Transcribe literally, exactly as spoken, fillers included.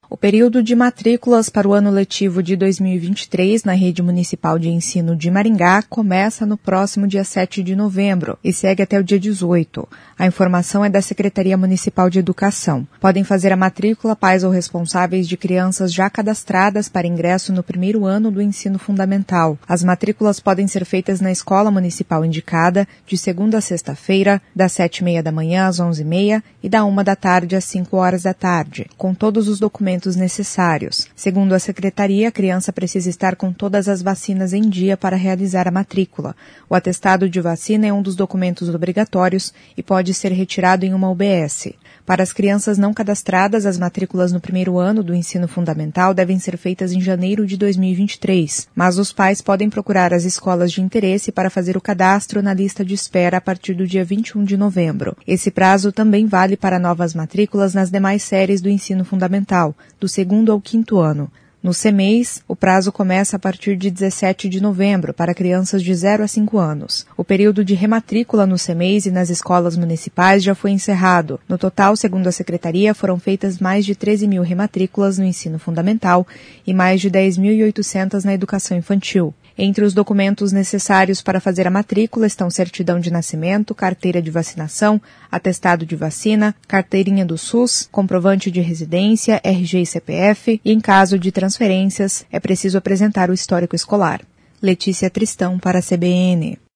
O período de matrículas para o ano letivo de dois mil e vinte e três na Rede Municipal de Ensino de Maringá começa no próximo dia sete de novembro e segue até o dia dezoito. A informação é da Secretaria Municipal de Educação. Podem fazer a matrícula pais ou responsáveis de crianças já cadastradas para ingresso no primeiro ano do ensino fundamental. As matrículas podem ser feitas na escola municipal indicada, de segunda a sexta-feira, das sete e meia da manhã às onze e meia e da uma da tarde às cinco horas da tarde, com todos os documentos necessários. Segundo a Secretaria, a criança precisa estar com todas as vacinas em dia para realizar a matrícula. O atestado de vacina é um dos documentos obrigatórios e pode ser retirado em uma U B S. Para as crianças não cadastradas, as matrículas no primeiro ano do ensino fundamental devem ser feitas em janeiro de dois mil e vinte e três, mas os pais podem procurar as escolas de interesse para fazer o cadastro na lista de espera a partir do dia vinte e um de novembro. Esse prazo também vale para novas matrículas nas demais séries do ensino fundamental, do segundo ao quinto ano. No C M E I S, o prazo começa a partir de dezessete de novembro para crianças de zero a cinco anos. O período de rematrícula no C M E I S e nas escolas municipais já foi encerrado. No total, segundo a Secretaria, foram feitas mais de treze mil rematrículas no ensino fundamental e mais de dez mil e oitocentas na educação infantil. Entre os documentos necessários para fazer a matrícula estão certidão de nascimento, carteira de vacinação, atestado de vacina, carteirinha do SUS, comprovante de residência, R G e C P F e, em caso de transferências, é preciso apresentar o histórico escolar. Letícia Tristão para a C B N.